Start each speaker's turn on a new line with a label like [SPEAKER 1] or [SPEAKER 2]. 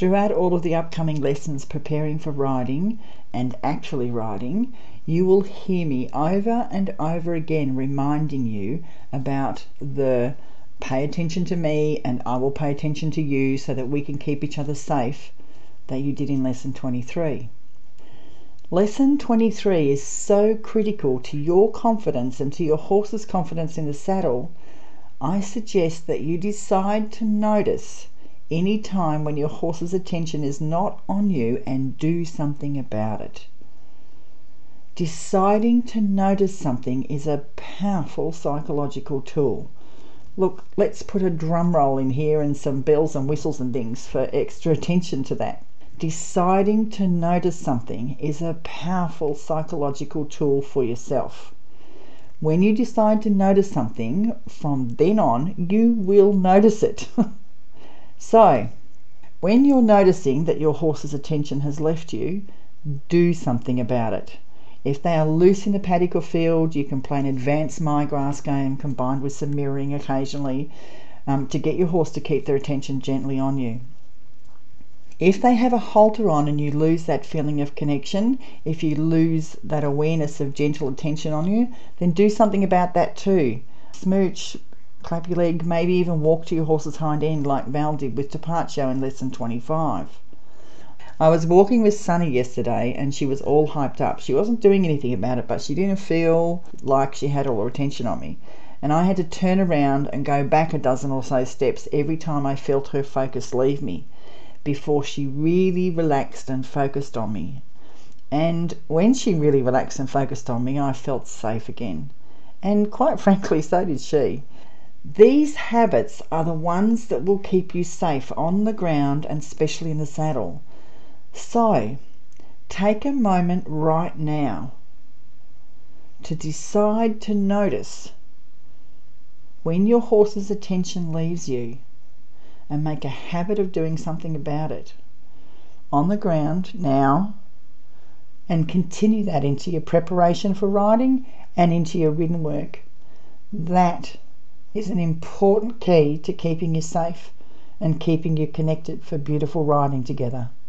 [SPEAKER 1] Throughout all of the upcoming lessons preparing for riding and actually riding, you will hear me over and over again reminding you about the pay attention to me and I will pay attention to you so that we can keep each other safe that you did in Lesson 23. Lesson 23 is so critical to your confidence and to your horse's confidence in the saddle. I suggest that you decide to notice any time when your horse's attention is not on you and do something about it. Deciding to notice something is a powerful psychological tool. Look, let's put a drum roll in here and some bells and whistles and things for extra attention to that. Deciding to notice something is a powerful psychological tool for yourself. When you decide to notice something, from then on, you will notice it. So, when you're noticing that your horse's attention has left you, do something about it. If they are loose in the paddock or field, you can play an advanced my-grass game combined with some mirroring occasionally to get your horse to keep their attention gently on you. If they have a halter on and you lose that feeling of connection, if you lose that awareness of gentle attention on you, then do something about that too. Smooch, clap your leg, maybe even walk to your horse's hind end like Val did with Tapaccio in Lesson 25. I was walking with Sunny yesterday and she was all hyped up. She wasn't doing anything about it, but she didn't feel like she had all her attention on me. And I had to turn around and go back a dozen or so steps every time I felt her focus leave me, before she really relaxed and focused on me. And when she really relaxed and focused on me, I felt safe again. And quite frankly, so did she. These habits are the ones that will keep you safe on the ground and especially in the saddle. So, take a moment right now to decide to notice when your horse's attention leaves you and make a habit of doing something about it on the ground now, and continue that into your preparation for riding and into your ridden work. That is an important key to keeping you safe and keeping you connected for beautiful riding together.